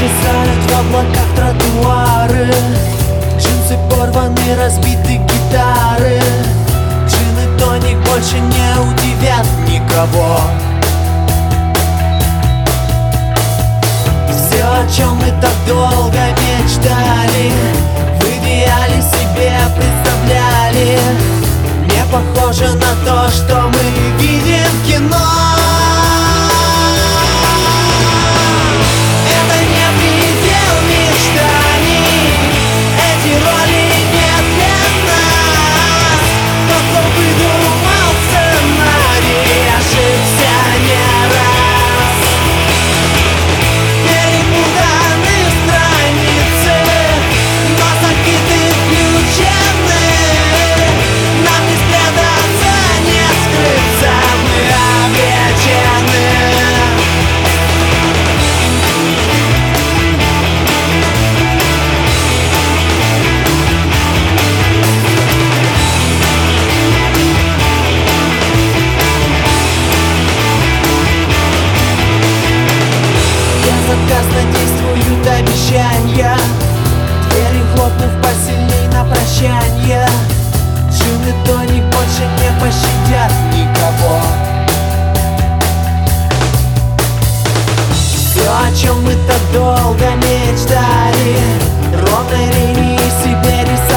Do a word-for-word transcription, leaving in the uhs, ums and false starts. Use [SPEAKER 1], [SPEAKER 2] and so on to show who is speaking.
[SPEAKER 1] исчезают в облаках тротуары. Джинсы порваны, разбиты гитары. Джин и тоник больше не удивят никого. Все, о чем мы так долго мечтали, в идеале себе представляли, не похоже на то, что мы видим в кино. Это не предел мечтаний, эти роли не для нас. Тот, кто выдумал сценарий, ошибся не раз. Перепутаны страницы, но забиты включены. Нам не спрятаться, не скрыться, мы обречены. Безотказно действуют обещания, двери хлопнув посильней на прощанье. Джин и тоник больше не пощадят никого. Все, о чем мы так долго мечтали, ровной линии себе рисовали.